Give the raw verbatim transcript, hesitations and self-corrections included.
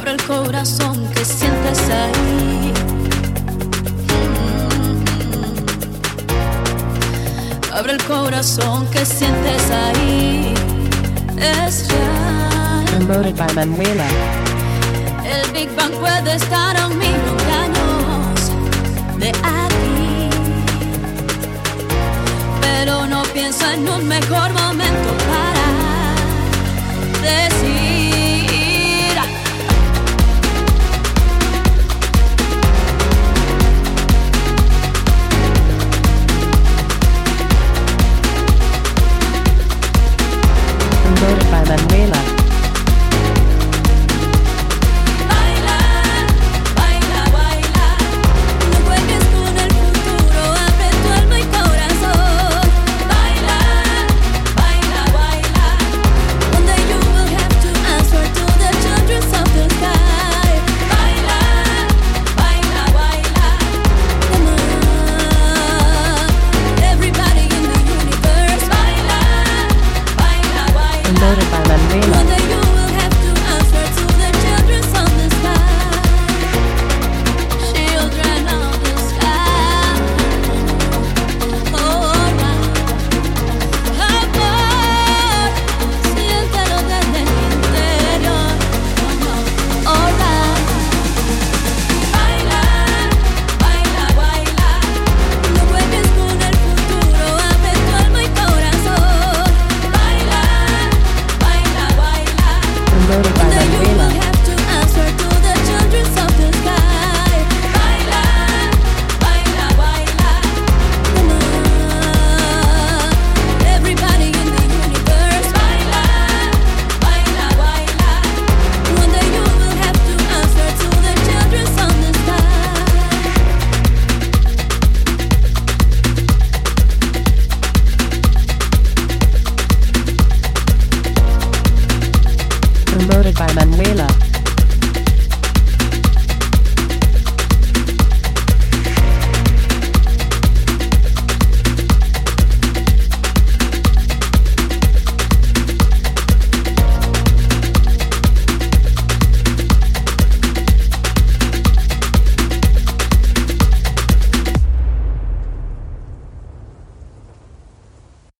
Abre el corazón que sientes ahí. Abre el corazón que sientes ahí. Es real. Promoted by Manuela. El Big Bang puede estar a mil años de aquí, pero no piensa en un mejor momento para decir. Promoted by Manuela. Promoted by Manuela. One day you will have to answer to the children of the sky. Children of the sky. Oh, alright. Amor, siéntelo desde el interior. Alright. Baila, baila, baila. No juegues con el futuro, abre tu alma y corazón. Baila. Promoted by Manuela. Promoted by Manuela.